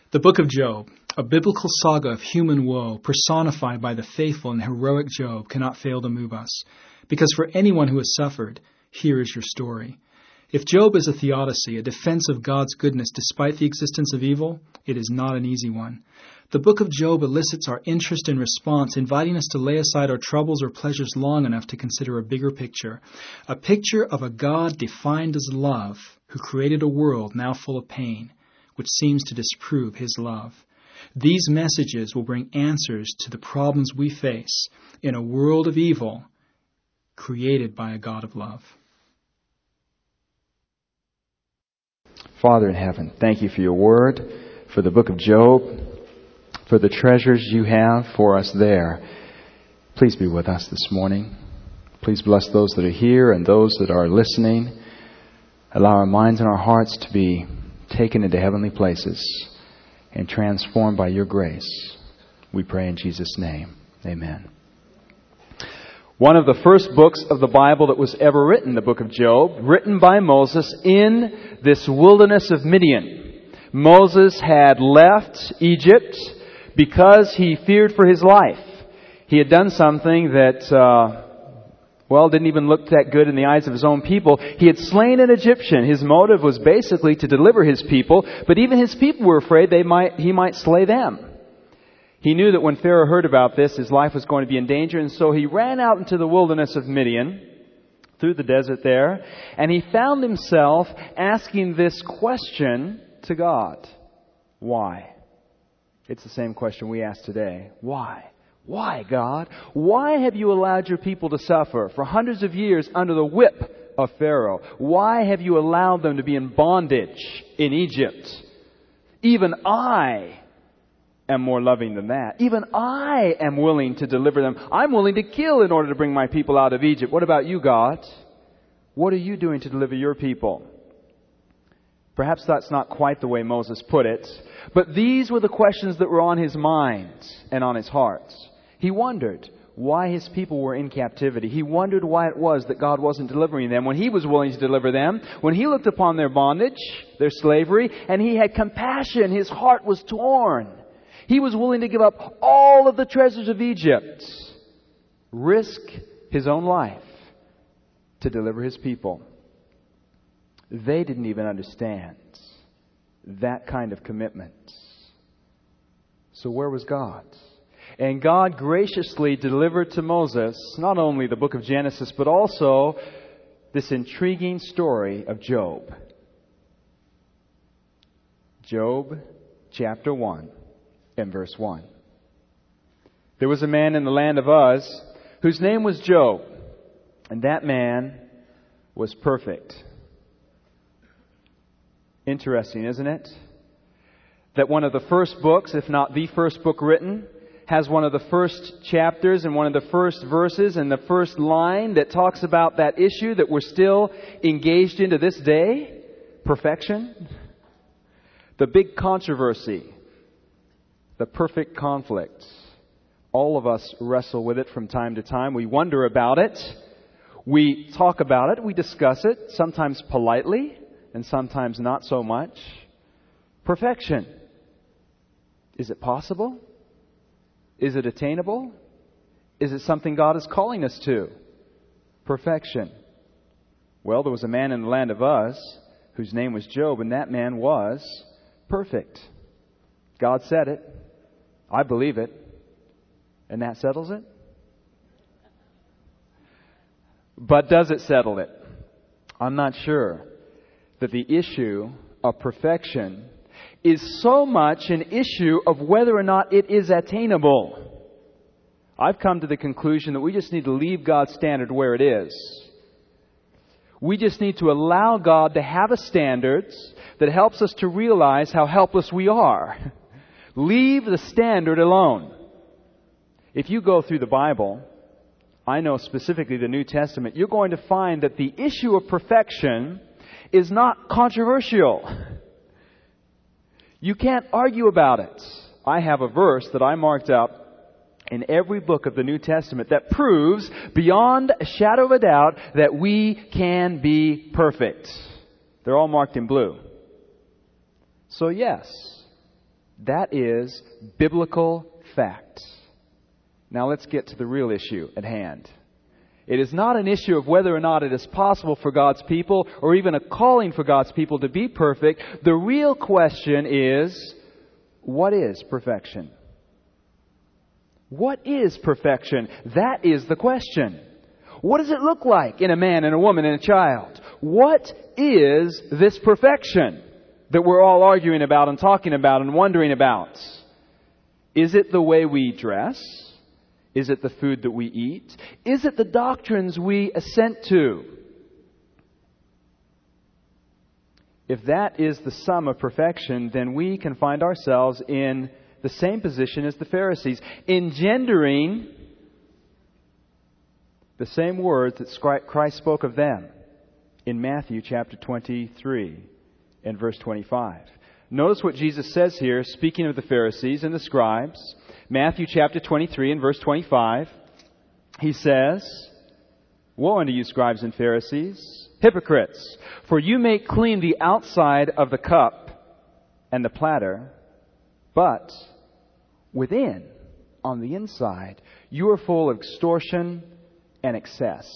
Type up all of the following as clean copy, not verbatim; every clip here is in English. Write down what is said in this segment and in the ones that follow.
The Book of Job, a biblical saga of human woe personified by the faithful and heroic Job, cannot fail to move us. Because for anyone who has suffered, here is your story. If Job is a theodicy, a defense of God's goodness despite the existence of evil, it is not an easy one. The book of Job elicits our interest and response, inviting us to lay aside our troubles or pleasures long enough to consider a bigger picture. A picture of a God defined as love, who created a world now full of pain, which seems to disprove his love. These messages will bring answers to the problems we face in a world of evil created by a God of love. Father in heaven, thank you for your word, for the book of Job, for the treasures you have for us there. Please be with us this morning. Please bless those that are here and those that are listening. Allow our minds and our hearts to be taken into heavenly places and transformed by your grace. We pray in Jesus' name. Amen. One of the first books of the Bible that was ever written, the book of Job, written by Moses in this wilderness of Midian. Moses had left Egypt because he feared for his life. He had done something that, didn't even look that good in the eyes of his own people. He had slain an Egyptian. His motive was basically to deliver his people, but even his people were afraid he might slay them. He knew that when Pharaoh heard about this, his life was going to be in danger, and so he ran out into the wilderness of Midian, through the desert there, and he found himself asking this question to God. Why? It's the same question we ask today. Why? Why, God? Why have you allowed your people to suffer for hundreds of years under the whip of Pharaoh? Why have you allowed them to be in bondage in Egypt? Even I am more loving than that. Even I am willing to deliver them. I'm willing to kill in order to bring my people out of Egypt. What about you, God? What are you doing to deliver your people? Perhaps that's not quite the way Moses put it, but these were the questions that were on his mind and on his heart. He wondered why his people were in captivity. He wondered why it was that God wasn't delivering them when he was willing to deliver them, when he looked upon their bondage, their slavery, and he had compassion. His heart was torn. He was willing to give up all of the treasures of Egypt, risk his own life to deliver his people. They didn't even understand that kind of commitment. So where was God? And God graciously delivered to Moses not only the book of Genesis, but also this intriguing story of Job. Job chapter 1 and verse 1. There was a man in the land of Uz whose name was Job, and that man was perfect. Interesting, isn't it? That one of the first books, if not the first book written, has one of the first chapters and one of the first verses and the first line that talks about that issue that we're still engaged in to this day. Perfection. The big controversy. The perfect conflict. All of us wrestle with it from time to time. We wonder about it. We talk about it. We discuss it, sometimes politely and sometimes not so much. Perfection. Is it possible? Is it attainable? Is it something God is calling us to? Perfection. Well, there was a man in the land of Uz whose name was Job, and that man was perfect. God said it. I believe it. And that settles it? But does it settle it? I'm not sure that the issue of perfection is so much an issue of whether or not it is attainable. I've come to the conclusion that we just need to leave God's standard where it is. We just need to allow God to have a standard that helps us to realize how helpless we are. Leave the standard alone. If you go through the Bible, I know specifically the New Testament, you're going to find that the issue of perfection is not controversial. You can't argue about it. I have a verse that I marked up in every book of the New Testament that proves beyond a shadow of a doubt that we can be perfect. They're all marked in blue. So yes, That is biblical fact. Now let's get to the real issue at hand. It is not an issue of whether or not it is possible for God's people, or even a calling for God's people to be perfect. The real question is, what is perfection? What is perfection? That is the question. What does it look like in a man and a woman and a child? What is this perfection that we're all arguing about and talking about and wondering about? Is it the way we dress? Is it the food that we eat? Is it the doctrines we assent to? If that is the sum of perfection, then we can find ourselves in the same position as the Pharisees, engendering the same words that Christ spoke of them in Matthew chapter 23 and verse 25. Notice what Jesus says here, speaking of the Pharisees and the scribes. Matthew chapter 23 and verse 25. He says, "Woe unto you, scribes and Pharisees, hypocrites! For you make clean the outside of the cup and the platter, but within, on the inside, you are full of extortion and excess."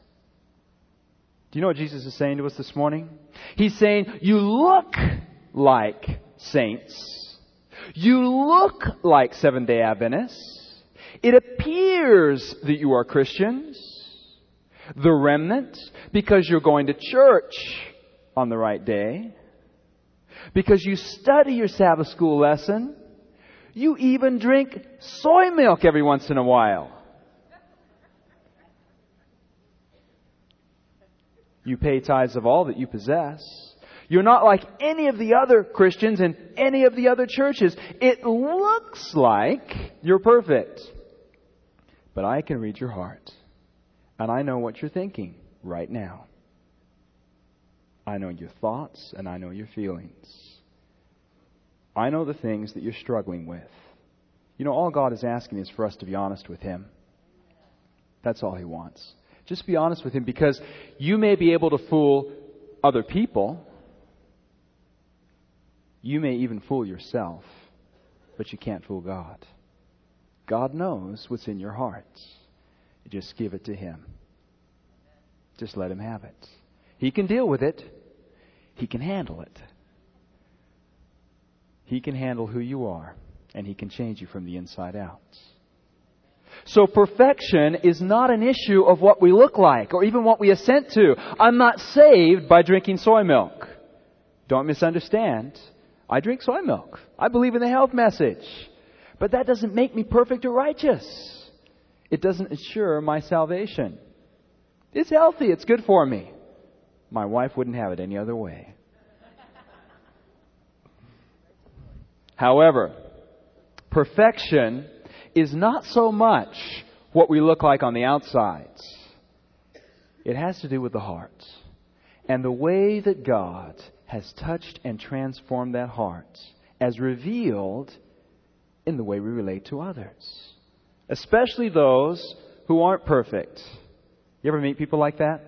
Do you know what Jesus is saying to us this morning? He's saying, you look like saints. You look like Seventh-day Adventists. It appears that you are Christians, the remnant, because you're going to church on the right day, because you study your Sabbath school lesson. You even drink soy milk every once in a while. You pay tithes of all that you possess. You're not like any of the other Christians in any of the other churches. It looks like you're perfect. But I can read your heart. And I know what you're thinking right now. I know your thoughts and I know your feelings. I know the things that you're struggling with. You know, all God is asking is for us to be honest with Him. That's all He wants. Just be honest with Him, because you may be able to fool other people. You may even fool yourself, but you can't fool God. God knows what's in your hearts. You just give it to Him. Just let Him have it. He can deal with it. He can handle it. He can handle who you are, and He can change you from the inside out. So perfection is not an issue of what we look like or even what we assent to. I'm not saved by drinking soy milk. Don't misunderstand. I drink soy milk. I believe in the health message. But that doesn't make me perfect or righteous. It doesn't ensure my salvation. It's healthy. It's good for me. My wife wouldn't have it any other way. However, perfection is not so much what we look like on the outside. It has to do with the heart. And the way that God has touched and transformed that heart as revealed in the way we relate to others. Especially those who aren't perfect. You ever meet people like that?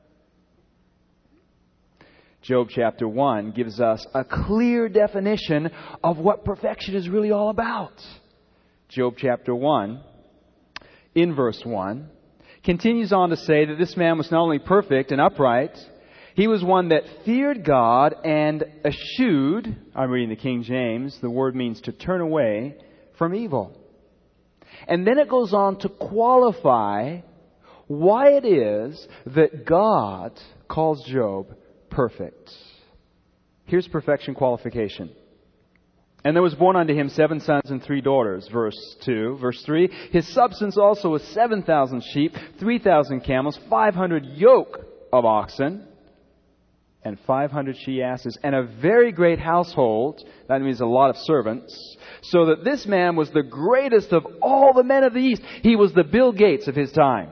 Job chapter 1 gives us a clear definition of what perfection is really all about. Job chapter 1, in verse 1, continues on to say that this man was not only perfect and upright, he was one that feared God and eschewed, I'm reading the King James, the word means to turn away from evil. And then it goes on to qualify why it is that God calls Job perfect. Here's perfection qualification. And there was born unto him 7 sons and 3 daughters. Verse 2. Verse 3. His substance also was 7,000 sheep, 3,000 camels, 500 yoke of oxen, and 500 she-asses, and a very great household. That means a lot of servants. So that this man was the greatest of all the men of the East. He was the Bill Gates of his time.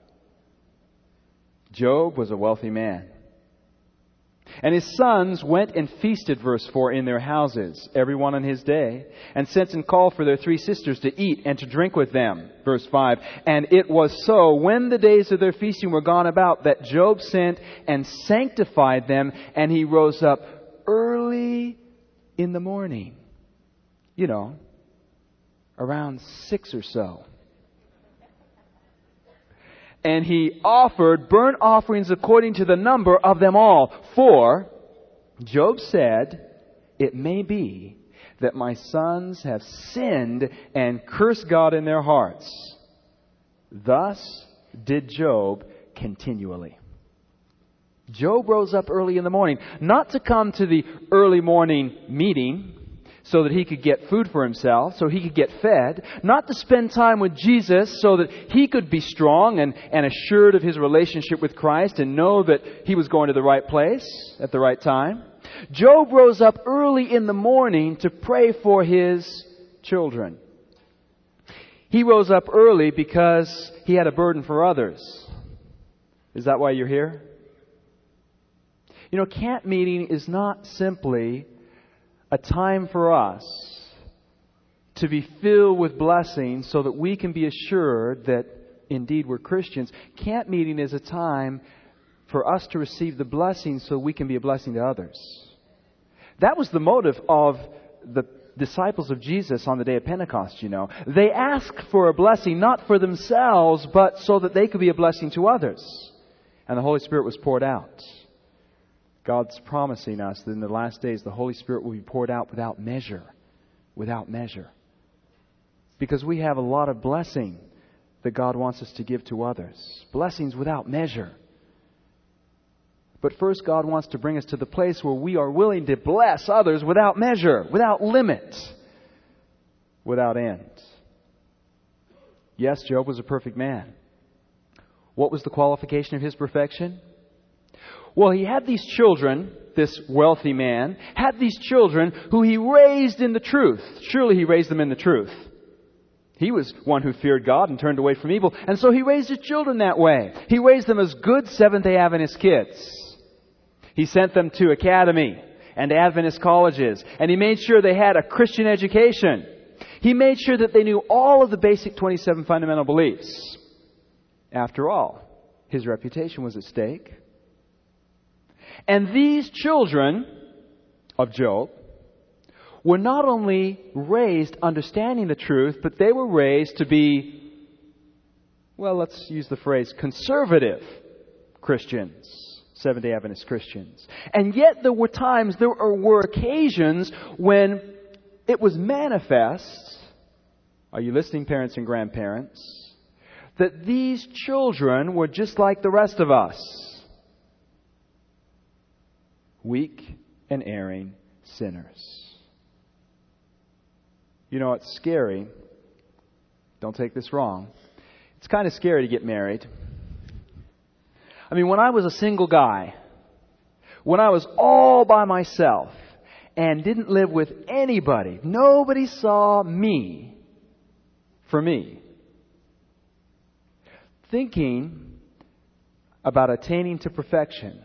Job was a wealthy man. And his sons went and feasted, verse 4, in their houses, every one on his day, and sent and called for their 3 sisters to eat and to drink with them. Verse 5, and it was so, when the days of their feasting were gone about, that Job sent and sanctified them, and he rose up early in the morning around 6 or so. And he offered burnt offerings according to the number of them all. For Job said, it may be that my sons have sinned and cursed God in their hearts. Thus did Job continually. Job rose up early in the morning, not to come to the early morning meeting so that he could get food for himself, so he could get fed, not to spend time with Jesus so that he could be strong and assured of his relationship with Christ and know that he was going to the right place at the right time. Job rose up early in the morning to pray for his children. He rose up early because he had a burden for others. Is that why you're here? Camp meeting is not simply a time for us to be filled with blessings so that we can be assured that indeed we're Christians. Camp meeting is a time for us to receive the blessings so we can be a blessing to others. That was the motive of the disciples of Jesus on the day of Pentecost, They asked for a blessing not for themselves, but so that they could be a blessing to others. And the Holy Spirit was poured out. God's promising us that in the last days the Holy Spirit will be poured out without measure. Without measure. Because we have a lot of blessing that God wants us to give to others. Blessings without measure. But first, God wants to bring us to the place where we are willing to bless others without measure, without limit, without end. Yes, Job was a perfect man. What was the qualification of his perfection? Well, he had these children, this wealthy man, had these children who he raised in the truth. Surely he raised them in the truth. He was one who feared God and turned away from evil. And so he raised his children that way. He raised them as good Seventh-day Adventist kids. He sent them to academy and Adventist colleges. And he made sure they had a Christian education. He made sure that they knew all of the basic 27 fundamental beliefs. After all, his reputation was at stake. And these children of Job were not only raised understanding the truth, but they were raised to be, let's use the phrase, conservative Christians, Seventh-day Adventist Christians. And yet there were occasions when it was manifest, are you listening, parents and grandparents, that these children were just like the rest of us. Weak and erring sinners. It's scary. Don't take this wrong. It's kind of scary to get married. When I was a single guy, when I was all by myself and didn't live with anybody, nobody saw me for me. Thinking about attaining to perfection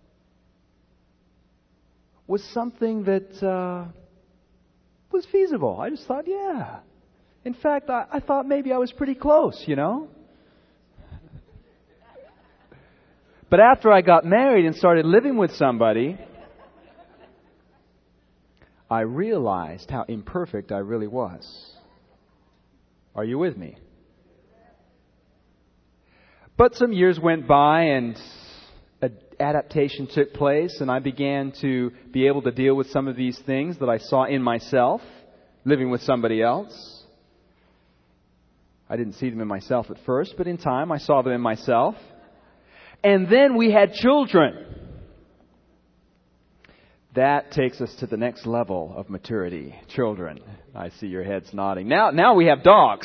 was something that was feasible. I just thought, yeah. In fact, I thought maybe I was pretty close, But after I got married and started living with somebody, I realized how imperfect I really was. Are you with me? But some years went by and adaptation took place, and I began to be able to deal with some of these things that I saw in myself, living with somebody else. I didn't see them in myself at first, but in time I saw them in myself. And then we had children. That takes us to the next level of maturity. Children. I see your heads nodding. Now we have dogs.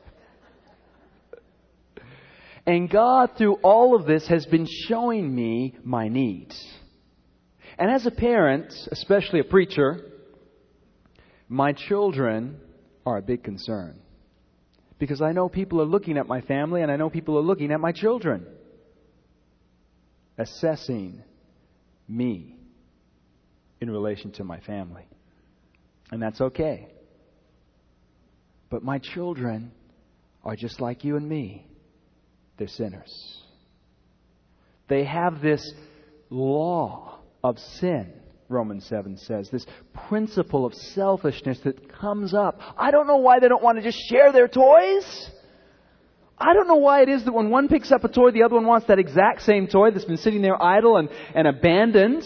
And God, through all of this, has been showing me my needs. And as a parent, especially a preacher, my children are a big concern. Because I know people are looking at my family, and I know people are looking at my children. Assessing me in relation to my family. And that's okay. But my children are just like you and me. They're sinners. They have this law of sin Romans 7 says. This principle of selfishness that comes up. I don't know why they don't want to just share their toys. I don't know why it is that when one picks up a toy, the other one wants that exact same toy that's been sitting there idle and abandoned.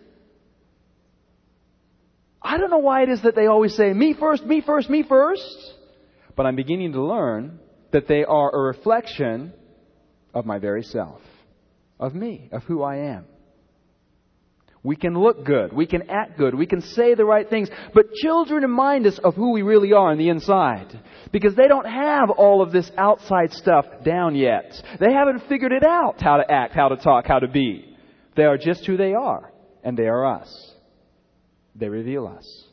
I don't know why it is that they always say, me first, me first, me first. But I'm beginning to learn that they are a reflection of my very self, of me, of who I am. We can look good, we can act good, we can say the right things, but children remind us of who we really are on the inside. Because they don't have all of this outside stuff down yet. They haven't figured it out, how to act, how to talk, how to be. They are just who they are, and they are us. They reveal us.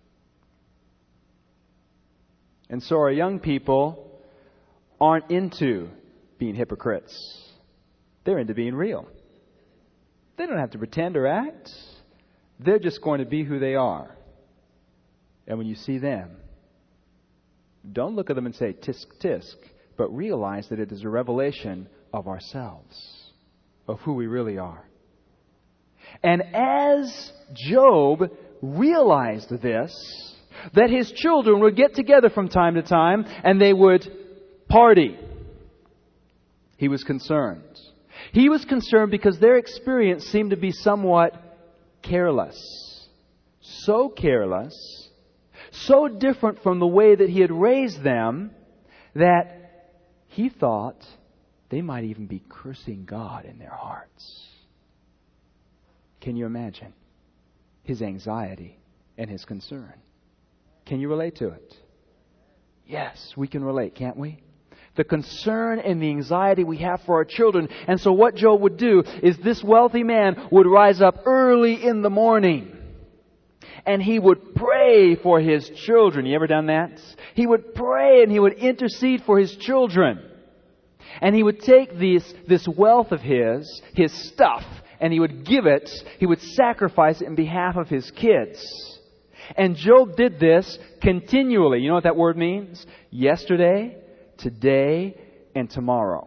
And so our young people aren't into being hypocrites. They're into being real. They don't have to pretend or act. They're just going to be who they are. And when you see them, don't look at them and say, tisk, tisk, but realize that it is a revelation of ourselves, of who we really are. And as Job realized this, that his children would get together from time to time and they would party, he was concerned. He was concerned because their experience seemed to be somewhat careless. So careless, so different from the way that he had raised them, that he thought they might even be cursing God in their hearts. Can you imagine his anxiety and his concern? Can you relate to it? Yes, we can relate, can't we? The concern and the anxiety we have for our children. And so what Job would do is this wealthy man would rise up early in the morning and he would pray for his children. You ever done that? He would pray and he would intercede for his children. And he would take this wealth of his stuff, and he would give it, he would sacrifice it in behalf of his kids. And Job did this continually. You know what that word means? Yesterday, today, and tomorrow.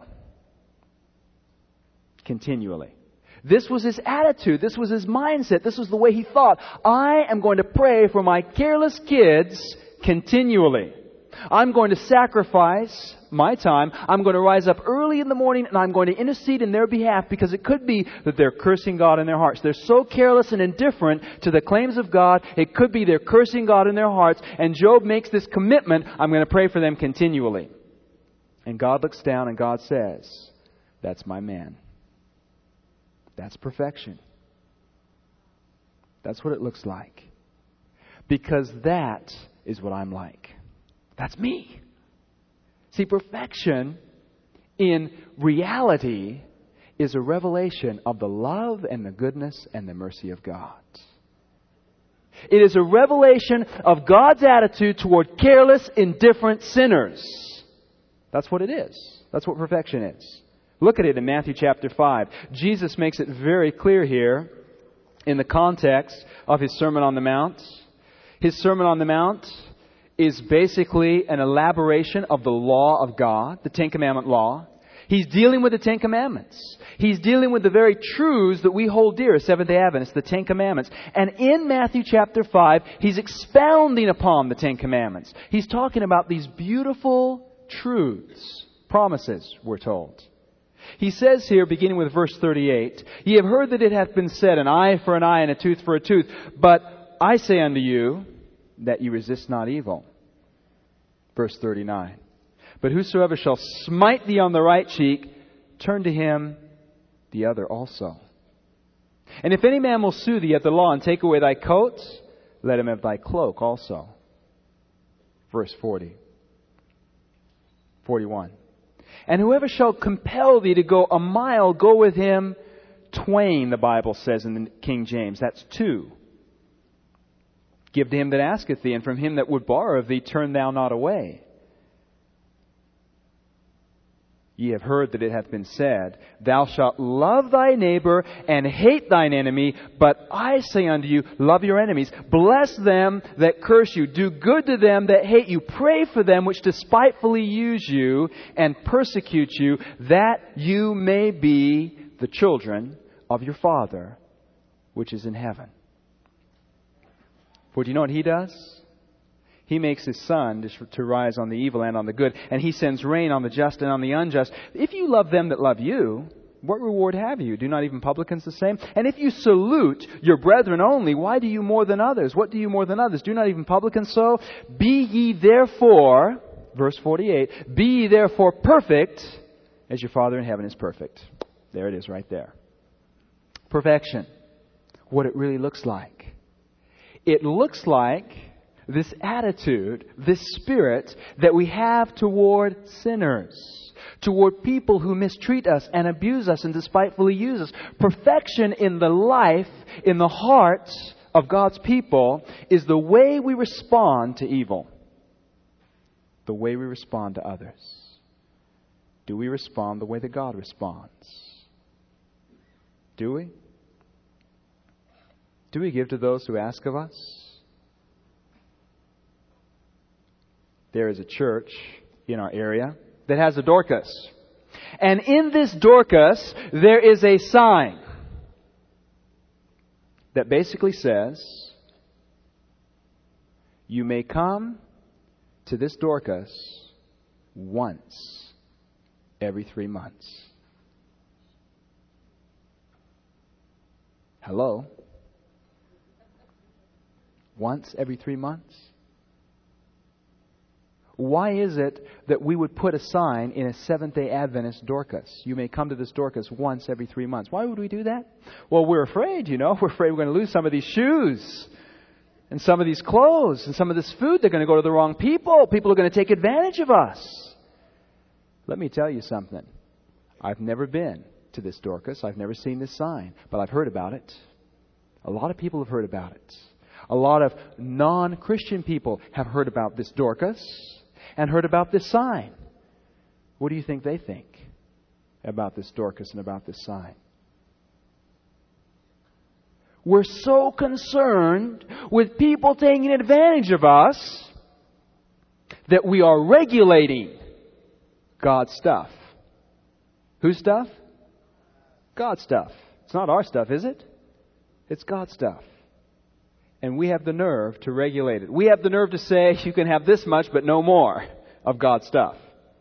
Continually. This was his attitude. This was his mindset. This was the way he thought. I am going to pray for my careless kids continually. I'm going to sacrifice my time. I'm going to rise up early in the morning and I'm going to intercede in their behalf, because it could be that they're cursing God in their hearts. They're so careless and indifferent to the claims of God. It could be they're cursing God in their hearts. And Job makes this commitment. I'm going to pray for them continually. And God looks down and God says, that's my man. That's perfection. That's what it looks like. Because that is what I'm like. That's me. See, perfection in reality is a revelation of the love and the goodness and the mercy of God. It is a revelation of God's attitude toward careless, indifferent sinners. That's what it is. That's what perfection is. Look at it in Matthew chapter 5. Jesus makes it very clear here in the context of His Sermon on the Mount. His Sermon on the Mount is basically an elaboration of the law of God, the Ten Commandment law. He's dealing with the Ten Commandments. He's dealing with the very truths that we hold dear as Seventh-day Adventists, the Ten Commandments. And in Matthew chapter 5, He's expounding upon the Ten Commandments. He's talking about these beautiful truths, promises, we're told. He says here, beginning with verse 38, Ye have heard that it hath been said, an eye for an eye and a tooth for a tooth. But I say unto you, that ye resist not evil. Verse 39. But whosoever shall smite thee on the right cheek, turn to him the other also. And if any man will sue thee at the law and take away thy coat, let him have thy cloak also. Verse 40. 41. And whoever shall compel thee to go a mile, go with him twain, the Bible says in the King James. That's two. Give to him that asketh thee, and from him that would borrow of thee, turn thou not away. Ye have heard that it hath been said, Thou shalt love thy neighbor and hate thine enemy. But I say unto you, love your enemies. Bless them that curse you. Do good to them that hate you. Pray for them which despitefully use you and persecute you, that you may be the children of your Father which is in heaven. For do you know what He does? He makes His sun to rise on the evil and on the good, and He sends rain on the just and on the unjust. If you love them that love you, what reward have you? Do not even publicans the same? And if you salute your brethren only, why do you more than others? What do you more than others? Do not even publicans so? Be ye therefore, verse 48, be ye therefore perfect, as your Father in heaven is perfect. There it is right there. Perfection. What it really looks like. It looks like this attitude, this spirit that we have toward sinners. Toward people who mistreat us and abuse us and despitefully use us. Perfection in the life, in the hearts of God's people is the way we respond to evil. The way we respond to others. Do we respond the way that God responds? Do we? Do we give to those who ask of us? There is a church in our area that has a Dorcas. And in this Dorcas, there is a sign that basically says, you may come to this Dorcas once every 3 months. Hello? Once every 3 months? Why is it that we would put a sign in a Seventh-day Adventist Dorcas? You may come to this Dorcas once every 3 months. Why would we do that? Well, we're afraid, We're afraid we're going to lose some of these shoes and some of these clothes and some of this food. They're going to go to the wrong people. People are going to take advantage of us. Let me tell you something. I've never been to this Dorcas. I've never seen this sign, but I've heard about it. A lot of people have heard about it. A lot of non-Christian people have heard about this Dorcas and heard about this sign. What do you think they think about this Dorcas and about this sign? We're so concerned with people taking advantage of us that we are regulating God's stuff. Whose stuff? God's stuff. It's not our stuff, is it? It's God's stuff. And we have the nerve to regulate it. We have the nerve to say, you can have this much, but no more of God's stuff.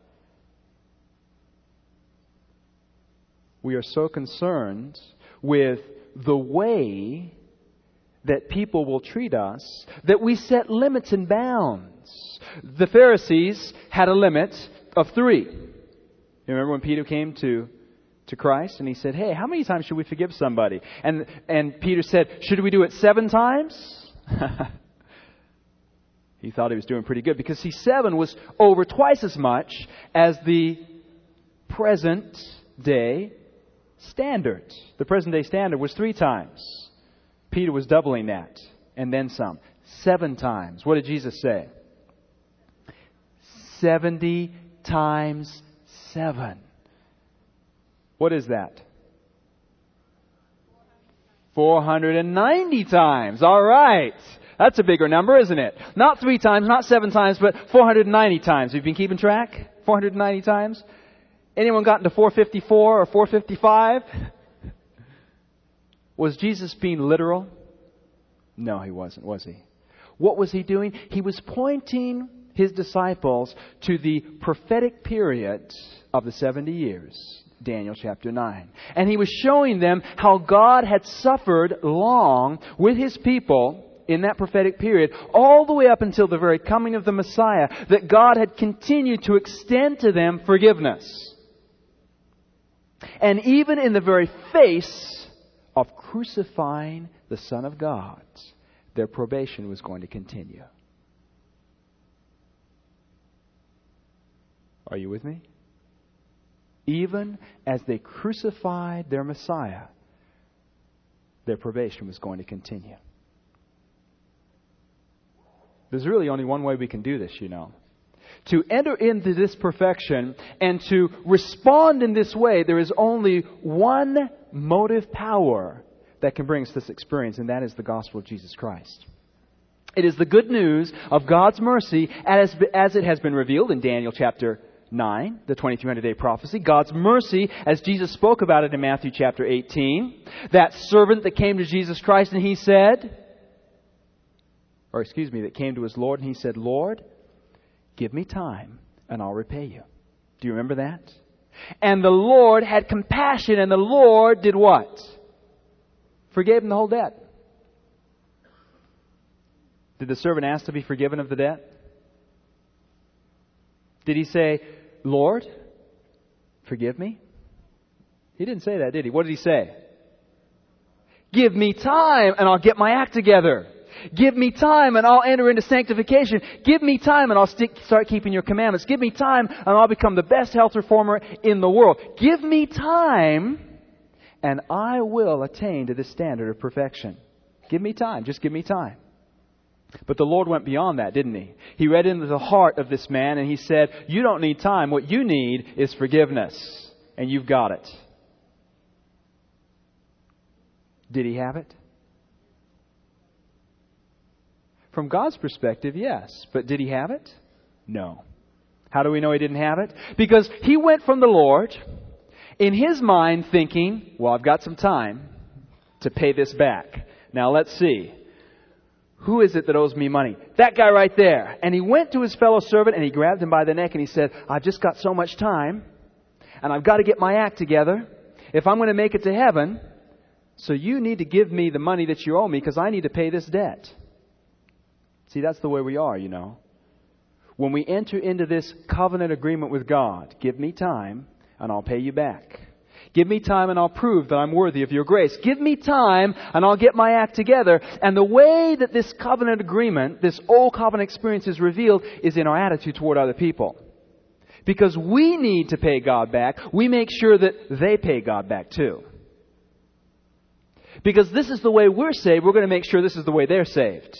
We are so concerned with the way that people will treat us that we set limits and bounds. The Pharisees had a limit of 3. You remember when Peter came to Christ and he said, hey, how many times should we forgive somebody? And Peter said, should we do it 7 times? He thought he was doing pretty good because 7 was over twice as much as the present day standard. The present day standard was 3 times. Peter was doubling that and then some. 7 times. What did Jesus say? 70 times 7. What is that? 490 times. All right. That's a bigger number, isn't it? Not 3 times, not 7 times, but 490 times. Have you been keeping track? 490 times? Anyone gotten to 454 or 455? Was Jesus being literal? No, He wasn't, was He? What was He doing? He was pointing His disciples to the prophetic period of the 70 years. Daniel chapter 9. And He was showing them how God had suffered long with His people in that prophetic period, all the way up until the very coming of the Messiah, that God had continued to extend to them forgiveness. And even in the very face of crucifying the Son of God, their probation was going to continue. Are you with me? Even as they crucified their Messiah, their probation was going to continue. There's really only one way we can do this, To enter into this perfection and to respond in this way, there is only one motive power that can bring us this experience, and that is the gospel of Jesus Christ. It is the good news of God's mercy as it has been revealed in Daniel chapter 9, the 2300-day prophecy. God's mercy, as Jesus spoke about it in Matthew chapter 18. That servant that came to Jesus Christ and he said, that came to his Lord, and he said, "Lord, give me time, and I'll repay you." Do you remember that? And the Lord had compassion, and the Lord did what? Forgave him the whole debt. Did the servant ask to be forgiven of the debt? Did he say, "Lord, forgive me"? He didn't say that, did he? What did he say? "Give me time and I'll get my act together. Give me time and I'll enter into sanctification. Give me time and I'll start keeping your commandments. Give me time and I'll become the best health reformer in the world. Give me time and I will attain to the standard of perfection." Give me time. Just give me time. But the Lord went beyond that, didn't He? He read into the heart of this man and He said, "You don't need time. What you need is forgiveness. And you've got it." Did he have it? From God's perspective, yes. But did he have it? No. How do we know he didn't have it? Because he went from the Lord in his mind thinking, "Well, I've got some time to pay this back. Now let's see. Who is it that owes me money? That guy right there." And he went to his fellow servant and he grabbed him by the neck and he said, "I've just got so much time and I've got to get my act together if I'm going to make it to heaven. So you need to give me the money that you owe me because I need to pay this debt." See, that's the way we are, you know. When we enter into this covenant agreement with God, give me time and I'll pay you back. Give me time and I'll prove that I'm worthy of your grace. Give me time and I'll get my act together. And the way that this covenant agreement, this old covenant experience is revealed is in our attitude toward other people. Because we need to pay God back, we make sure that they pay God back too. Because this is the way we're saved, we're going to make sure this is the way they're saved.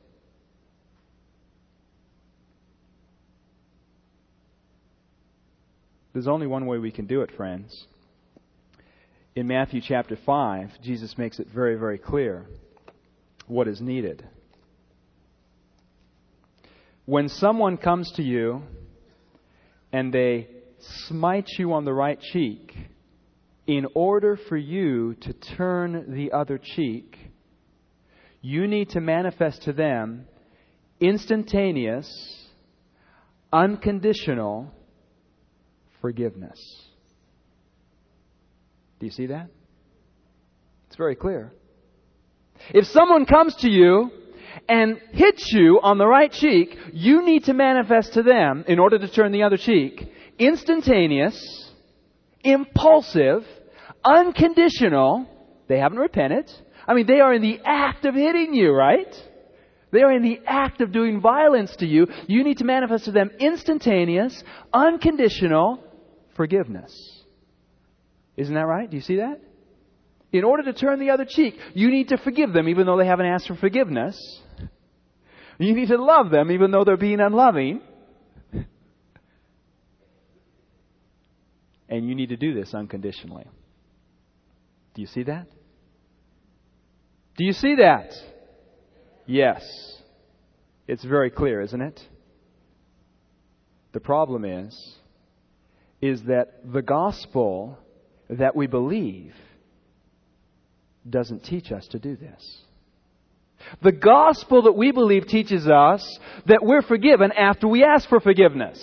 There's only one way we can do it, friends. In Matthew chapter 5, Jesus makes it very, very clear what is needed. When someone comes to you and they smite you on the right cheek, in order for you to turn the other cheek, you need to manifest to them instantaneous, unconditional forgiveness. Do you see that? It's very clear. If someone comes to you and hits you on the right cheek, you need to manifest to them, in order to turn the other cheek, instantaneous, impulsive, unconditional. They haven't repented. I mean, they are in the act of hitting you, right? They are in the act of doing violence to you. You need to manifest to them instantaneous, unconditional forgiveness. Isn't that right? Do you see that? In order to turn the other cheek, you need to forgive them even though they haven't asked for forgiveness. You need to love them even though they're being unloving. And you need to do this unconditionally. Do you see that? Do you see that? Yes. It's very clear, isn't it? The problem is that the gospel that we believe doesn't teach us to do this. The gospel that we believe teaches us that we're forgiven after we ask for forgiveness.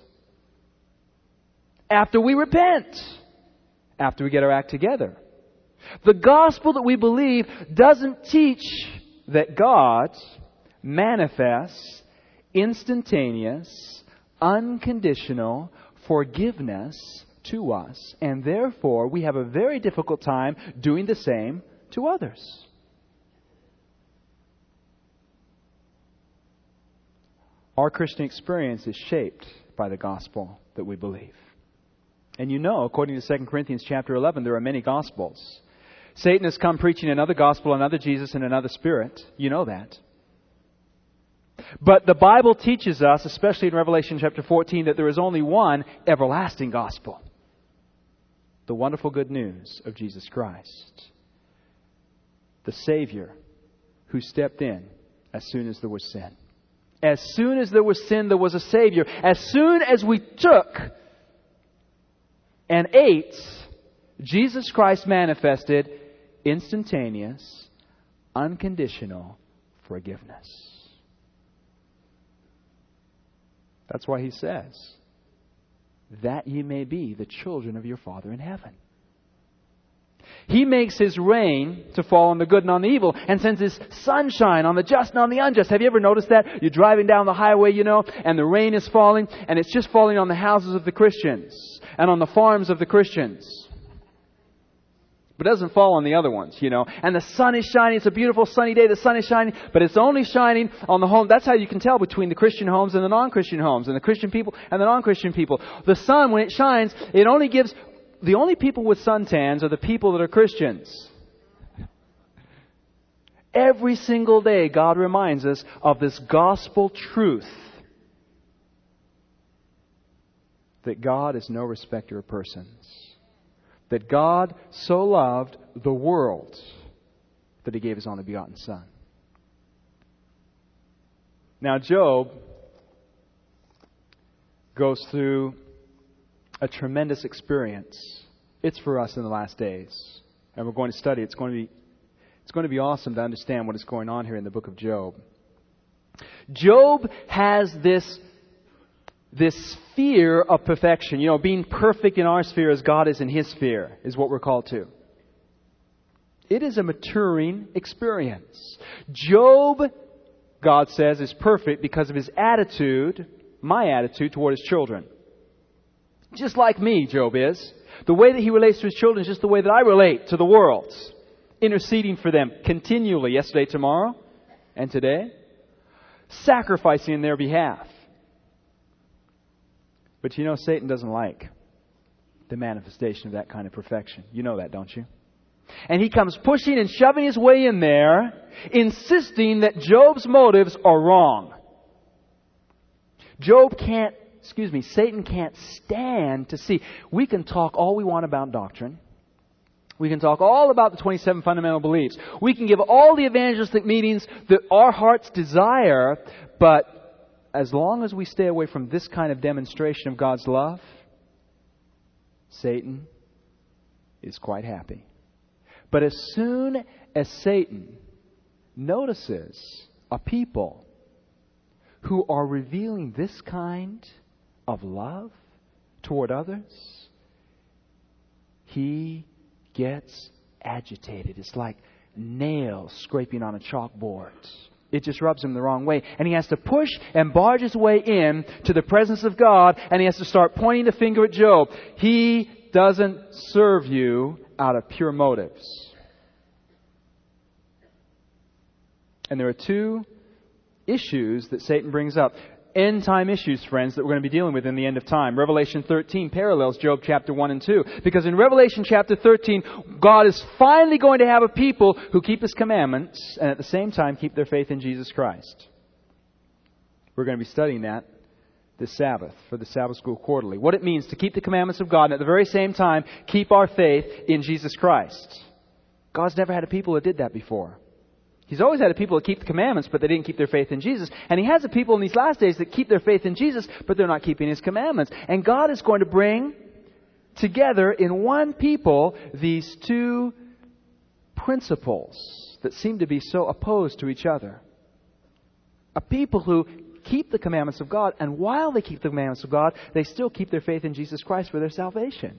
After we repent. After we get our act together. The gospel that we believe doesn't teach that God manifests instantaneous, unconditional forgiveness to us. And therefore, we have a very difficult time doing the same to others. Our Christian experience is shaped by the gospel that we believe. And you know, according to 2 Corinthians chapter 11, there are many gospels. Satan has come preaching another gospel, another Jesus, and another spirit. You know that. But the Bible teaches us, especially in Revelation chapter 14, that there is only one everlasting gospel. The wonderful good news of Jesus Christ. The Savior who stepped in as soon as there was sin. As soon as there was sin, there was a Savior. As soon as we took and ate, Jesus Christ manifested instantaneous, unconditional forgiveness. That's why he says, that ye may be the children of your Father in heaven. He makes His rain to fall on the good and on the evil, and sends His sunshine on the just and on the unjust. Have you ever noticed that? You're driving down the highway, and the rain is falling, and it's just falling on the houses of the Christians and on the farms of the Christians. But it doesn't fall on the other ones, And the sun is shining. It's a beautiful sunny day. The sun is shining, but it's only shining on the home. That's how you can tell between the Christian homes and the non-Christian homes, and the Christian people and the non-Christian people. The sun, when it shines, it only gives... The only people with suntans are the people that are Christians. Every single day, God reminds us of this gospel truth. That God is no respecter of persons. That God so loved the world that He gave His only begotten Son. Now, Job goes through a tremendous experience. It's for us in the last days. And we're going to study. It's going to be awesome to understand what is going on here in the book of Job. Job has this sphere of perfection. Being perfect in our sphere as God is in His sphere is what we're called to. It is a maturing experience. Job, God says, is perfect because of his attitude, my attitude toward his children. Just like me, Job is. The way that he relates to his children is just the way that I relate to the world. Interceding for them continually, yesterday, tomorrow, and today. Sacrificing in their behalf. But Satan doesn't like the manifestation of that kind of perfection. You know that, don't you? And he comes pushing and shoving his way in there, insisting that Job's motives are wrong. Satan can't stand to see. We can talk all we want about doctrine. We can talk all about the 27 fundamental beliefs. We can give all the evangelistic meetings that our hearts desire. But as long as we stay away from this kind of demonstration of God's love, Satan is quite happy. But as soon as Satan notices a people who are revealing this kind of love toward others, he gets agitated. It's like nails scraping on a chalkboard. It just rubs him the wrong way. And he has to push and barge his way in to the presence of God, and he has to start pointing the finger at Job. He doesn't serve you out of pure motives. And there are two issues that Satan brings up. End-time issues, friends, that we're going to be dealing with in the end of time. Revelation 13 parallels Job chapter 1 and 2. Because in Revelation chapter 13, God is finally going to have a people who keep His commandments and at the same time keep their faith in Jesus Christ. We're going to be studying that this Sabbath for the Sabbath School Quarterly. What it means to keep the commandments of God and at the very same time keep our faith in Jesus Christ. God's never had a people that did that before. He's always had a people that keep the commandments, but they didn't keep their faith in Jesus. And He has a people in these last days that keep their faith in Jesus, but they're not keeping His commandments. And God is going to bring together in one people these two principles that seem to be so opposed to each other. A people who keep the commandments of God, and while they keep the commandments of God, they still keep their faith in Jesus Christ for their salvation.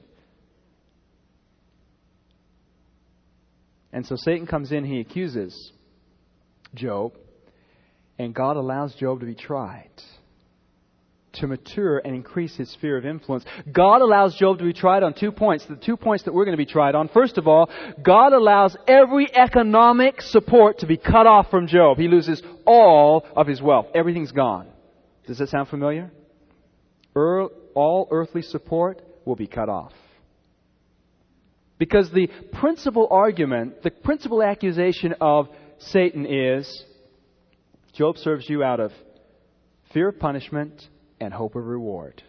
And so Satan comes in, he accuses Job, and God allows Job to be tried, to mature and increase his sphere of influence. God allows Job to be tried on 2 points. The 2 points that we're going to be tried on. First of all, God allows every economic support to be cut off from Job. He loses all of his wealth. Everything's gone. Does that sound familiar? All earthly support will be cut off. Because the principal argument, the principal accusation of Satan is, Job serves you out of fear of punishment and hope of reward.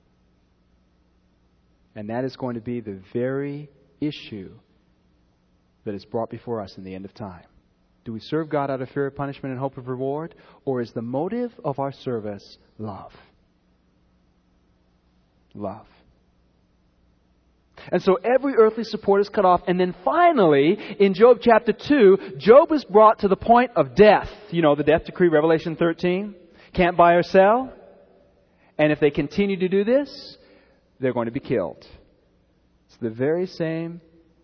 And that is going to be the very issue that is brought before us in the end of time. Do we serve God out of fear of punishment and hope of reward? Or is the motive of our service love? Love. And so every earthly support is cut off. And then finally, in Job chapter 2, Job is brought to the point of death. You know, the death decree, Revelation 13. Can't buy or sell. And if they continue to do this, they're going to be killed. It's the very same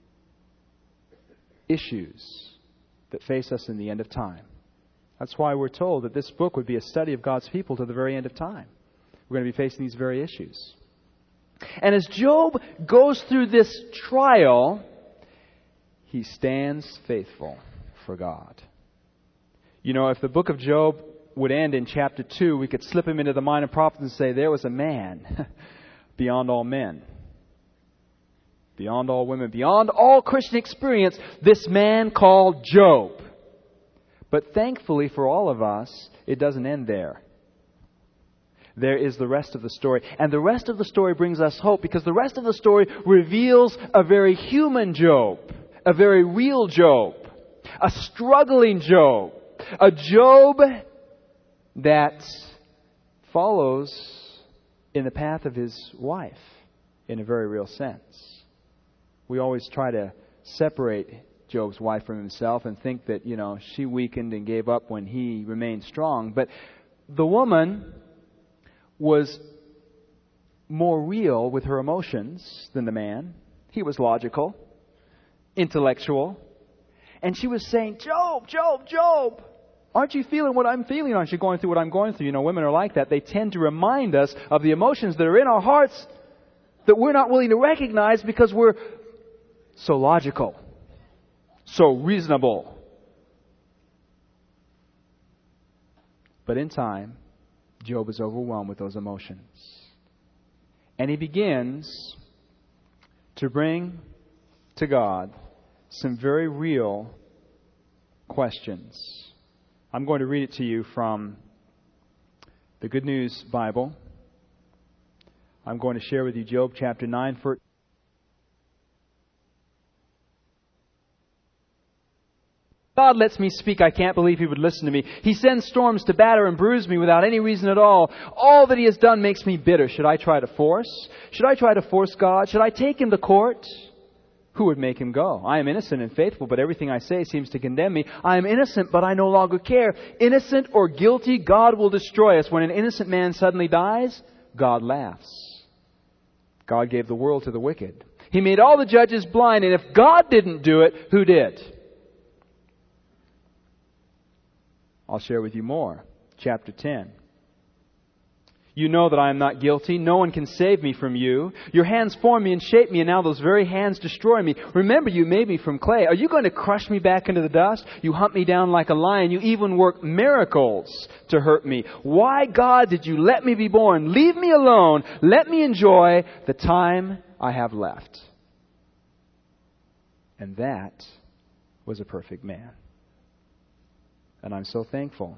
issues that face us in the end of time. That's why we're told that this book would be a study of God's people to the very end of time. We're going to be facing these very issues. And as Job goes through this trial, he stands faithful for God. You know, if the book of Job would end in chapter 2, we could slip him into the minor prophets and say, there was a man beyond all men, beyond all women, beyond all Christian experience, this man called Job. But thankfully for all of us, it doesn't end there. There is the rest of the story. And the rest of the story brings us hope, because the rest of the story reveals a very human Job, a very real Job, a struggling Job, a Job that follows in the path of his wife in a very real sense. We always try to separate Job's wife from himself and think that, she weakened and gave up when he remained strong. But the woman was more real with her emotions than the man. He was logical, intellectual. And she was saying, Job, Job, Job, aren't you feeling what I'm feeling? Aren't you going through what I'm going through? Women are like that. They tend to remind us of the emotions that are in our hearts that we're not willing to recognize because we're so logical, so reasonable. But in time, Job is overwhelmed with those emotions. And he begins to bring to God some very real questions. I'm going to read it to you from the Good News Bible. I'm going to share with you Job chapter 9. God lets me speak. I can't believe He would listen to me. He sends storms to batter and bruise me without any reason at all. All that He has done makes me bitter. Should I try to force? Should I try to force God? Should I take Him to court? Who would make Him go? I am innocent and faithful, but everything I say seems to condemn me. I am innocent, but I no longer care. Innocent or guilty, God will destroy us. When an innocent man suddenly dies, God laughs. God gave the world to the wicked. He made all the judges blind, and if God didn't do it, who did? I'll share with you more. Chapter 10. You know that I am not guilty. No one can save me from you. Your hands formed me and shaped me, and now those very hands destroy me. Remember, you made me from clay. Are you going to crush me back into the dust? You hunt me down like a lion. You even work miracles to hurt me. Why, God, did you let me be born? Leave me alone. Let me enjoy the time I have left. And that was a perfect man. And I'm so thankful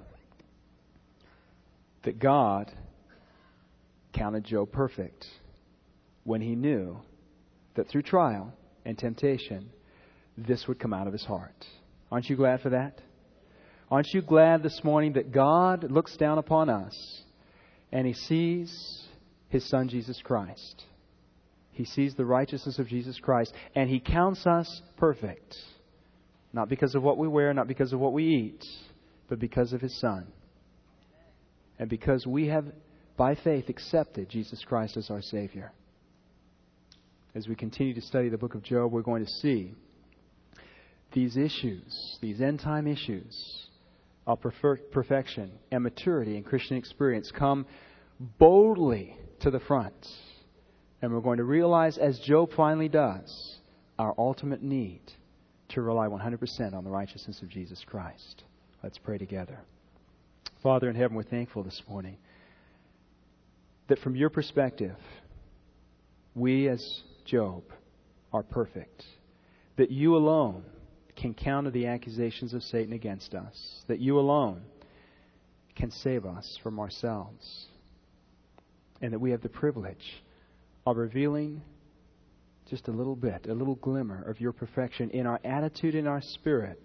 that God counted Job perfect when He knew that through trial and temptation, this would come out of his heart. Aren't you glad for that? Aren't you glad this morning that God looks down upon us and He sees His Son, Jesus Christ? He sees the righteousness of Jesus Christ, and He counts us perfect. Not because of what we wear, not because of what we eat, but because of His Son. And because we have, by faith, accepted Jesus Christ as our Savior. As we continue to study the book of Job, we're going to see these issues, these end-time issues of perfection and maturity in Christian experience come boldly to the front. And we're going to realize, as Job finally does, our ultimate need to rely 100% on the righteousness of Jesus Christ. Let's pray together. Father in heaven, we're thankful this morning that from Your perspective, we as Job are perfect. That You alone can counter the accusations of Satan against us. That You alone can save us from ourselves. And that we have the privilege of revealing just a little bit, a little glimmer of Your perfection in our attitude, in our spirit,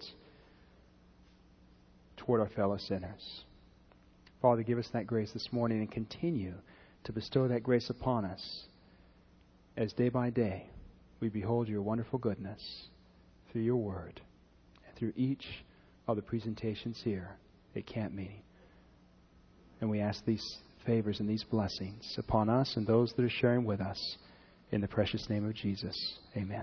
toward our fellow sinners. Father, give us that grace this morning and continue to bestow that grace upon us as day by day we behold Your wonderful goodness through Your Word and through each of the presentations here at Camp Meeting. And we ask these favors and these blessings upon us and those that are sharing with us. In the precious name of Jesus, amen.